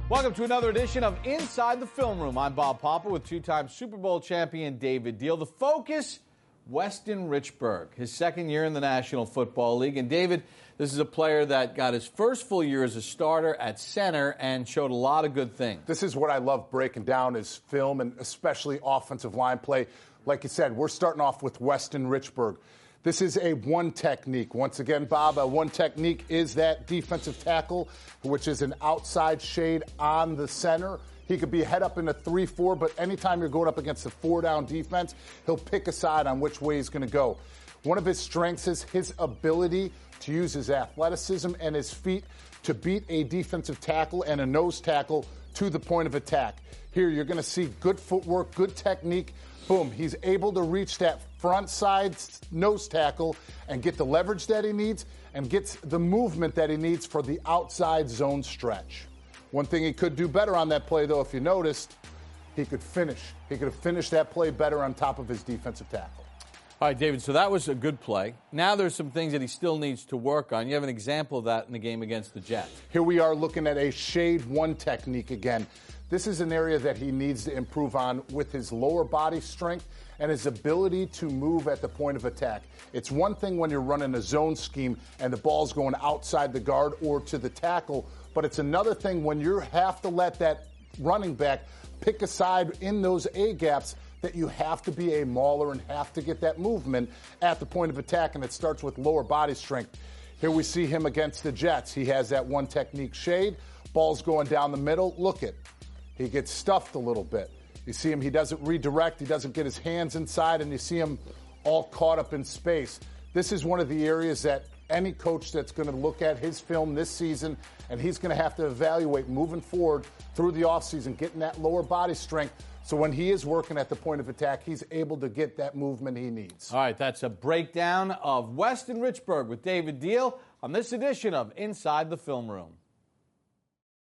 Welcome to another edition of Inside the Film Room. I'm Bob Papa with two-time Super Bowl champion David Diehl. The focus, Weston Richburg, his second year in the National Football League. And David, this is a player that got his first full year as a starter at center and showed a lot of good things. This is what I love breaking down is film and especially offensive line play. Like you said, we're starting off with Weston Richburg. This is a one technique. Once again, Bob, a one technique is that defensive tackle, which is an outside shade on the center. He could be head up in a 3-4, but anytime you're going up against a 4-down defense, he'll pick a side on which way he's going to go. One of his strengths is his ability to use his athleticism and his feet to beat a defensive tackle and a nose tackle to the point of attack. Here, you're going to see good footwork, good technique. Boom, he's able to reach that front side nose tackle and get the leverage that he needs and gets the movement that he needs for the outside zone stretch. One thing he could do better on that play, though, if you noticed, he could finish. He could have finished that play better on top of his defensive tackle. All right, David, so that was a good play. Now there's some things that he still needs to work on. You have an example of that in the game against the Jets. Here we are looking at a shade one technique again. This is an area that he needs to improve on with his lower body strength and his ability to move at the point of attack. It's one thing when you're running a zone scheme and the ball's going outside the guard or to the tackle, but it's another thing when you have to let that running back pick a side in those A-gaps that you have to be a mauler and have to get that movement at the point of attack, and it starts with lower body strength. Here we see him against the Jets. He has that one technique shade. Ball's going down the middle. Look it. He gets stuffed a little bit. You see him, he doesn't redirect, he doesn't get his hands inside, and you see him all caught up in space. This is one of the areas that any coach that's going to look at his film this season, and he's going to have to evaluate moving forward through the offseason, getting that lower body strength, so when he is working at the point of attack, he's able to get that movement he needs. All right, that's a breakdown of Weston Richburg with David Diehl on this edition of Inside the Film Room.